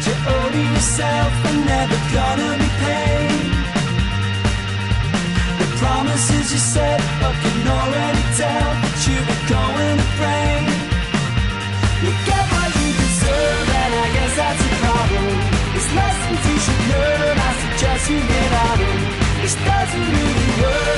you owe to yourself are never gonna be paid. The promises you said, but can already tell that you were going to break. You get what you deserve, and I guess that's a problem. It's lessons you should learn, I suggest you get on them. This doesn't really work.